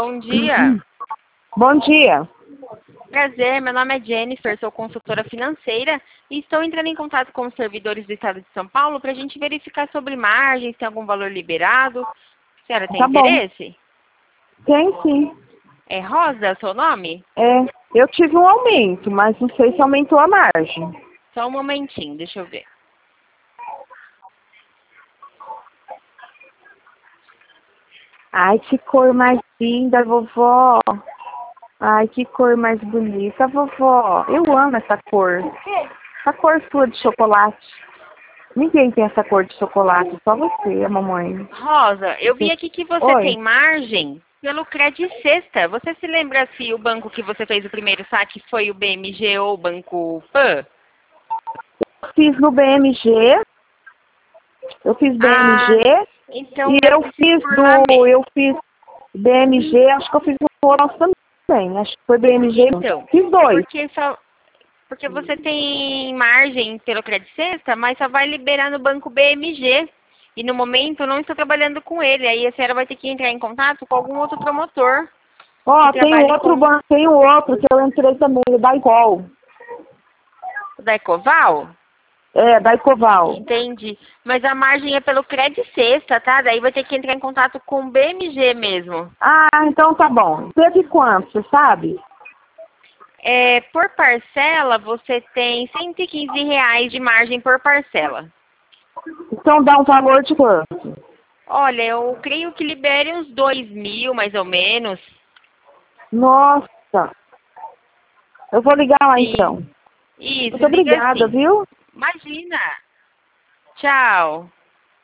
Bom dia. Bom dia. Prazer, meu nome é Jennifer, sou consultora financeira e estou entrando em contato com os servidores do Estado de São Paulo para a gente verificar sobre margens, se tem algum valor liberado. A senhora tem Tá bom. interesse? Tem sim. É Rosa o seu nome? É, eu tive um aumento, mas não sei se aumentou a margem. Só um momentinho, deixa eu ver. Ai, que cor mais linda, vovó. Ai, que cor mais bonita, vovó. Eu amo essa cor. Essa cor sua de chocolate. Ninguém tem essa cor de chocolate, só você, a mamãe. Rosa, eu vi aqui que você Oi. tem margem pelo Credit Sexta. Você se lembra se o banco que você fez o primeiro saque foi o BMG ou o Banco Pan? Fiz no BMG. Eu fiz Ah, BMG então e deve ter sido por lá eu mesmo. fiz BMG, acho que eu fiz no nosso também. Acho que foi BMG. Então, Fiz é dois. porque você tem margem pelo Credit Sexta, mas só vai liberar no banco BMG. E no momento eu não estou trabalhando com ele. Aí a senhora vai ter que entrar em contato com algum outro promotor que Ó, tem trabalhe outro com banco, tem o outro que eu entrei também, o da Icol. o da Ecoval. É, da Icoval. Entendi. Mas a margem é pelo Credit Sexta, tá? Daí vai ter que entrar em contato com o BMG mesmo. Ah, então tá bom. Teve quanto, você sabe? Por parcela, você tem R$ 115 de margem por parcela. Então dá um valor de quanto? Olha, eu creio que libere uns 2.000, mais ou menos. Nossa, eu vou ligar lá Sim. então. Isso, Muito liga obrigada, sim. viu? Imagina. Tchau.